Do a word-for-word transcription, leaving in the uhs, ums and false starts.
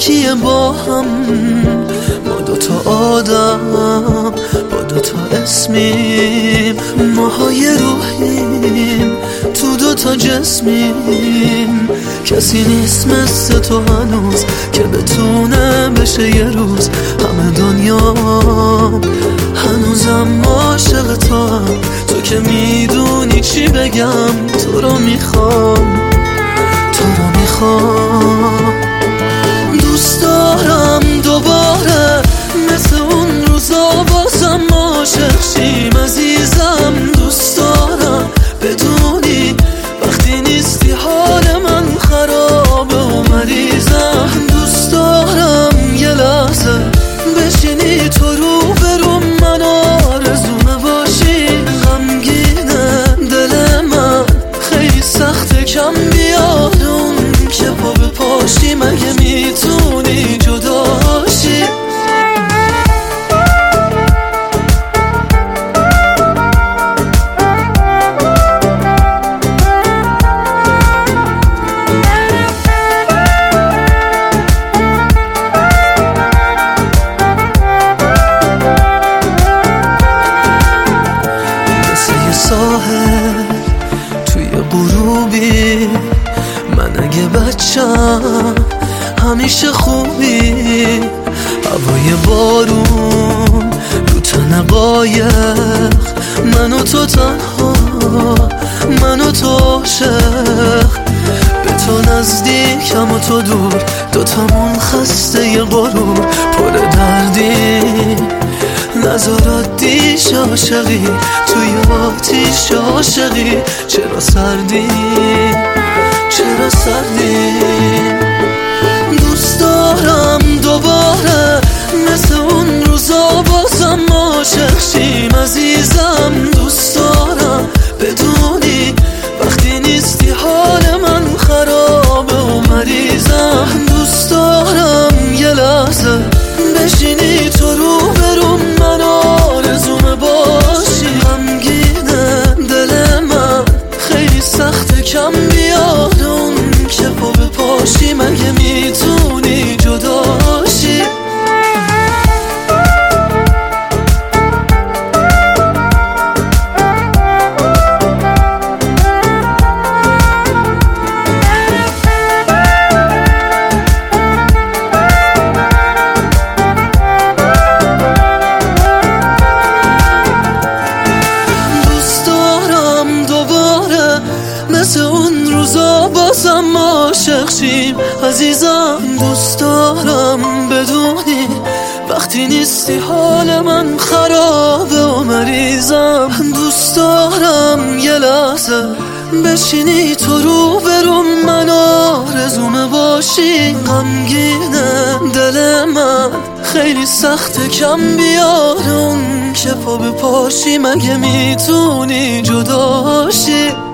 یکیه با هم، ما دوتا آدم با دوتا اسمیم، ماهای روحیم تو دوتا جسمیم. کسی نیست مثل تو هنوز که بتونه بشه یه روز همه دنیا. هنوزم عاشق تو هم، تو که میدونی چی بگم. تو رو میخوام، تو رو میخوام. دوست دارم دوباره مثل اون روزا بازم عاشق شیم عزیزم. دوست دارم بدونی وقتی نیستی حال من خرابه و مریضم. دوست دارم یه لحظه بشینی تو رو برو من، آرزومه باشی. غمگینه دل من، خیلی سخته کم بیاد اون که پا به پاشی. مگه میتونی جداشی؟ ساحل توی غروبی، من اگه بچم همیشه خوبی. هوای بارون رو تن قایق، من و تو تنها، من و تو عاشق. به تو نزدیکم و تو دور، دوتامون خسته ی غرور پر دردی. نظرات دیش عاشقی توی آتیش عاشقی. چرا سردی، چرا سردی؟ دوست دارم دوباره مثل اون روزا بازم عاشق شیم عزیزم. دوست دارم بدونی وقتی نیستی حال من خرابه و مریضم. دوست دارم یه لحظه بشینی تو رو برو من، آرزومه باشی. غمگینه دل من، خیلی سخته کم بیاد اون که پا به پاشی. مگه میتونی جداشی؟ مثل اون روزا بازم عاشق شیم عزیزم. دوست دارم بدونی وقتی نیستی حال من خرابه و مریضم. دوست دارم یه لحظه بشینی تو رو برو من، آرزومه باشی. غمگینه دل من، خیلی سخته کم بیاد اون که پا به پاشی. مگه میتونی جداشی؟